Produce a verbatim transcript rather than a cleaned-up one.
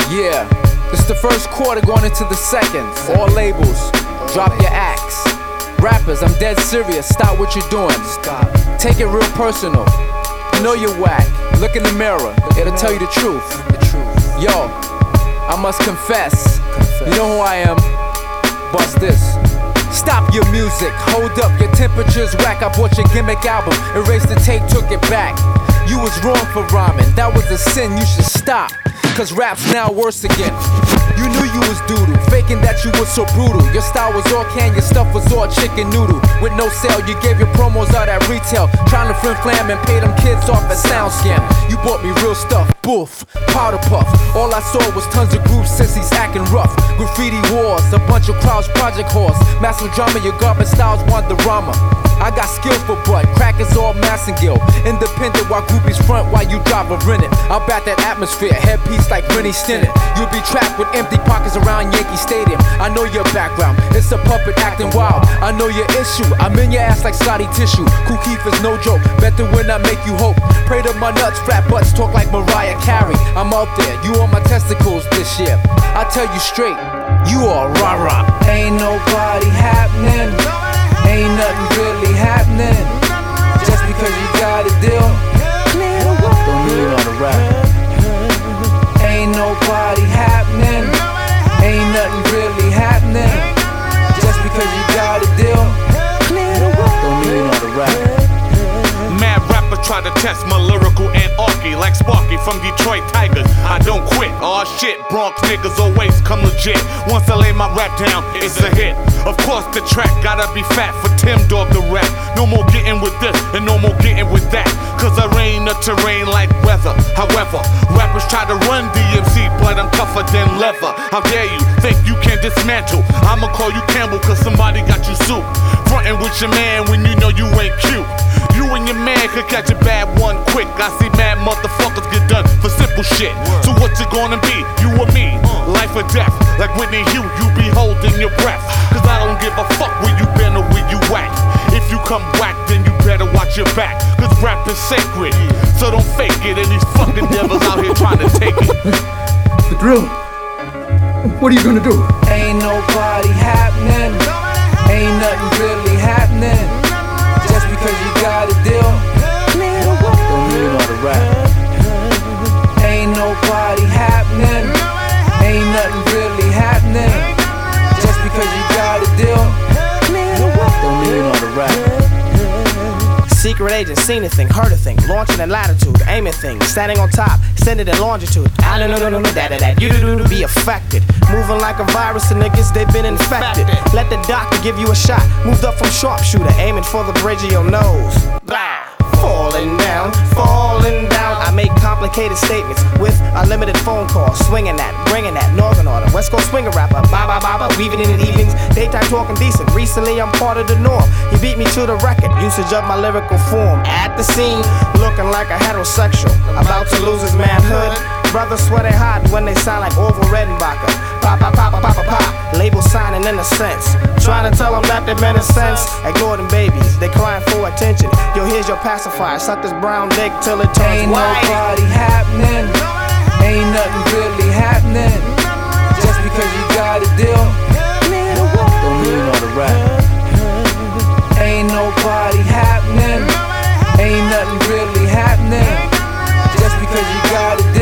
Yeah, it's the first quarter going into the second. All labels, drop your acts. Rappers, I'm dead serious, stop what you're doing. Stop. Take it real personal. You know you're whack. Look in the mirror, it'll tell you the truth. The truth. Yo, I must confess. confess. You know who I am? Bust this. Stop your music, hold up, your temperature's whack. I bought your gimmick album, erased the tape, took it back. You was wrong for rhyming, that was a sin, you should stop. Cause rap's now worse again. You knew you was doodle, faking that you was so brutal. Your style was all can, your stuff was all chicken noodle. With no sale, you gave your promos out at retail, trying to flim flam and pay them kids off at sound scam. You bought me real stuff, boof, powder puff. All I saw was tons of groups since he's acting rough. Graffiti wars, a bunch of crowds, project horse. Massive drama, your garbage styles want the rama. I got skill for butt, crack is all Massengill. Independent while groupies front while you drive a rented. I'll bat that atmosphere, headpiece like Rennie Stennett. You'll be trapped with empty pockets around Yankee Stadium. I know your background, it's a puppet acting wild. I know your issue, I'm in your ass like Scotty Tissue. Kool Keith is no joke, better when I make you hope. Pray to my nuts, fat butts talk like Mariah Carey. I'm out there, you on my testicles this year. I tell you straight, you are rah-rah. Ain't nobody happening, ain't nothing really happening. Just because you got a deal, Don't mean you know how to rap. ain't nobody happening, ain't nothing really happening. Just because you got a deal, Don't mean you know how to rap. Mad rapper try to test my lyrical anarchy like Sparky from Detroit Tigers. I don't quit. Aw shit, Bronx niggas always come legit. Once I lay my rap down, it's a hit. Of course the track gotta be fat for Tim Dog to rap. No more getting with this and no more getting with that. Cause I reign the terrain like weather. However, rappers try to run D M C, but I'm tougher than leather. How dare you think you can dismantle? I'ma call you Campbell cause somebody got you soup. Frontin' with your man when you know you ain't cute. You and your man could catch a bad one quick. I see mad motherfuckers get done for simple shit. So what's it gonna be, you or me? Life or death, like Whitney Hughes, you be holding your breath. Cause I don't give a fuck where you been or where you at. If you come whack, then you better watch your back. Cause rap is sacred, so don't fake it. And these fucking devils out here trying to take it. The drill. What are you gonna do? ain't nobody happening, ain't nothing really happening. Just because you got a deal, Don't mean you know how to rap. ain't nobody happening, ain't nothing really happening. Just because you got a deal, Don't mean you know how to rap. Secret agent, seen a thing, heard a thing, launching in latitude, aiming things, standing on top, sending in longitude. I don't know, no, no, no, that, that, that, you do to be affected. Moving like a virus, the niggas, they been infected. Let the doctor give you a shot, moved up from sharpshooter, aiming for the bridge of your nose. Bow. Falling down, falling down. I make complicated statements with unlimited phone calls, swinging that, bringing that, Northern Order, West Coast swinger rapper, ba ba ba ba, weaving in the evenings, daytime talking decent. Recently I'm part of the norm. He beat me to the record, usage of my lyrical form. At the scene, looking like a heterosexual, about to lose his manhood. Brothers sweating hot when they sound like Orville Redenbacher. Pop, pop, pop, pop, pop, pop. Label signing in a sense. Trying to tell them that they meant a sense. Ignore them babies, they crying for attention. Yo, here's your pacifier. Suck this brown dick till it turns ain't white. nobody happening, ain't nothing really happening. Just because you got a deal, Don't mean you know how to rap. ain't nobody happening, ain't nothing really happening. Just because you got a